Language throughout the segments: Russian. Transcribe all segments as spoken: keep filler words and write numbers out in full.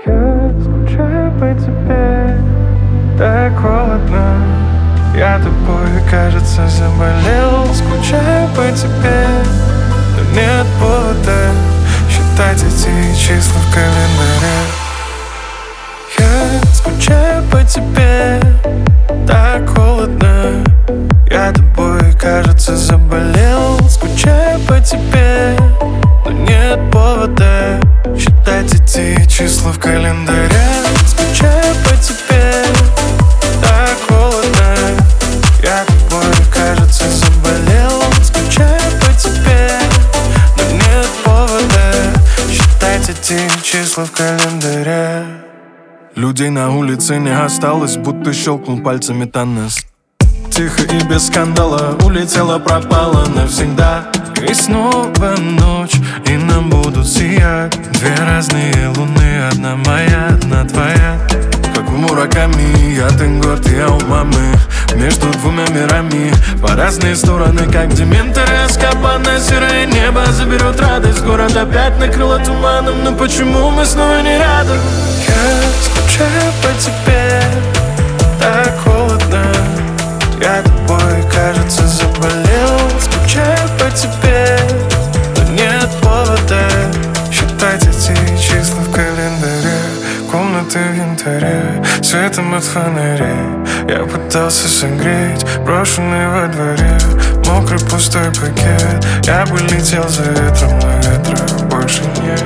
Я скучаю по тебе, так холодно. Я тобой, кажется, заболел. Скучаю по тебе, но нет повода считать эти числа в календаре. Я скучаю по тебе, так холодно. Я тобой, кажется, заболел. Скучаю по тебе, но нет повода считать эти числа в календаре. Скучаю по тебе, так холодно. Я тобой, кажется, заболел. Скучаю по тебе, но нет повода считать эти числа в календаре. Людей на улице не осталось, будто щелкнул пальцами Таннес. Тихо и без скандала улетела, пропала навсегда. И снова ночь, и нам будут сиять две разные луны, одна моя, одна твоя. Как в Мураками, я Тенгорд, я у мамы. Между двумя мирами, по разные стороны, как дементоры. Азкабана, серое небо заберет радость. Город опять накрыло туманом, но почему мы снова не рядом? Я скучаю по тебе, так холодно. Я тобой, кажется, заболел. Скучаю по тебе, но нет повода считать эти числа в календаре. Комнаты в янтаре, светом от фонарей. Я пытался согреть брошенный во дворе мокрый пустой пакет. Я бы летел за ветром, но ветра больше нет.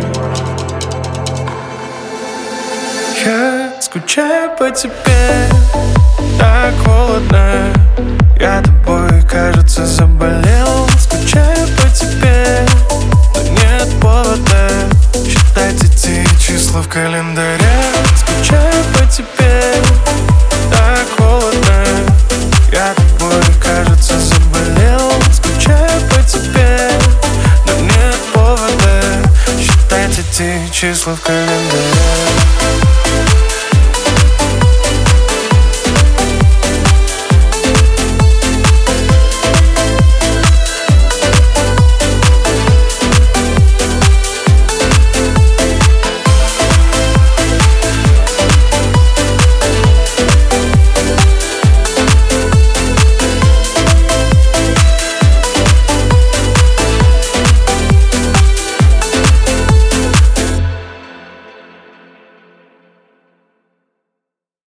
Я скучаю по тебе, так холодно. Я тобой, кажется, заболел. Скучаю по тебе, но нет повода считать эти числа в календаре. Скучаю по тебе, так холодно. Я тобой, кажется, заболел. Скучаю по тебе, но нет повода считать эти числа в календаре.